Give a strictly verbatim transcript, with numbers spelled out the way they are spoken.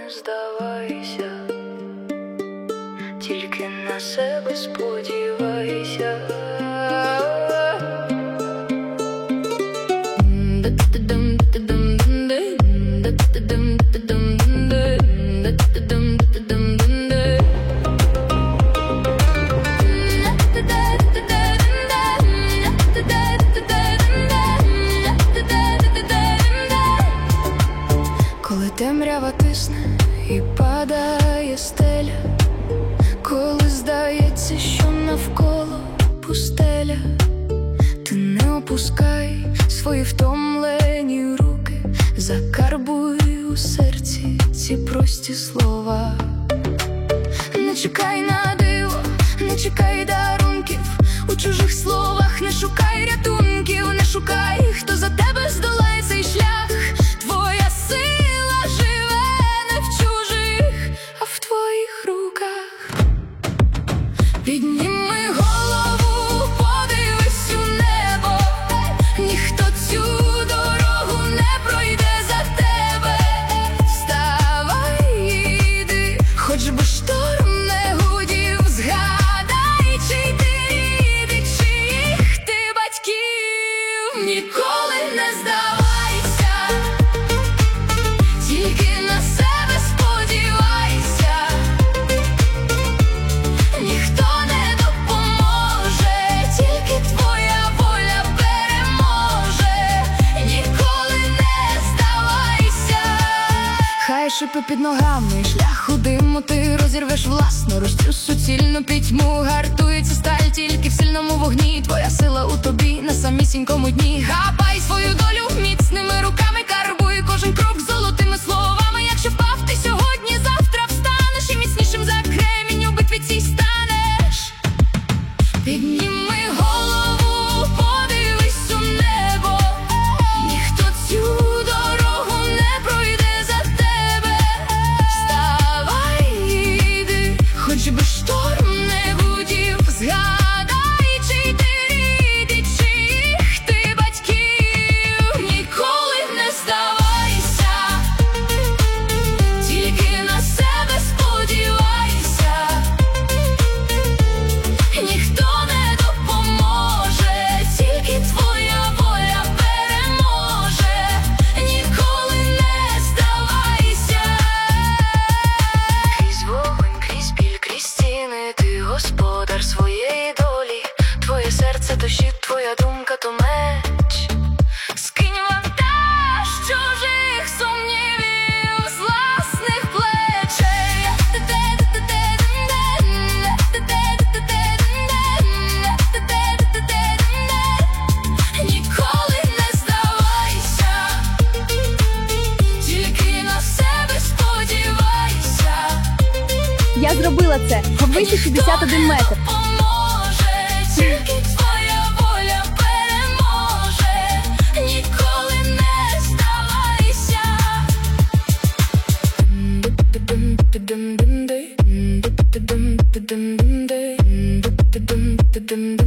не здавайся, тільки на себе сподівайся. Коли темрява тисне і падає стеля, коли здається, що навколо пустеля, ти не опускай свої втомлені руки, закарбуй у серці ці прості слова. Не чекай на диво, не чекай дарунків у чужих словах, не шукай рятунків, не шукай, хто за тебе здолає цей шлях. Твоя сила живе не в чужих, а в твоїх руках. Підніми голову, подивись у небо, ніхто цю дорогу не пройде за тебе. Вставай, іди, хоч би шторм не гудів, згадай, чий ти рідний, чиїх ти батьків. Ніколи не здавайся, тільки на себе сподівайся. Ніхто не допоможе, тільки твоя воля переможе. Ніколи не здавайся. Хай шипи під ногами, шлях у диму ти розірвеш власноруч цю суцільну пітьму. Гартується сталь тільки в сильному вогні, твоя сила у тобі на самісінькому дні. Хапай свою долю міцними руками, карбуй кожен крок золотими словами. Якщо впав ти сьогодні, завтра встанеш і міцнішим за кремінь у битві цій станеш. Підніми голову, подивись у небо, ніхто цю дорогу не пройде за тебе. Вставай, іди, хоч би шторм не гудів, згадай, чий ти рідний, чиїх ти батьків. Ніколи не здавайся, тільки на себе сподівайся. Ніхто не допоможе, тільки твоя воля переможе. Ніколи не здавайся. Крізь вогонь, крізь біль, крізь стіни, ти господар своєї долі. Твоє серце то щит, твоя думка то меч. Скинь вантаж чужих сумнівів з власних плечей. Ніколи не здавайся, тільки на себе сподівайся. Я зробила це. Вище шістдесят один метр. Поможе, тільки твоя воля переможе. Ніколи не здавайся. Dum dum dum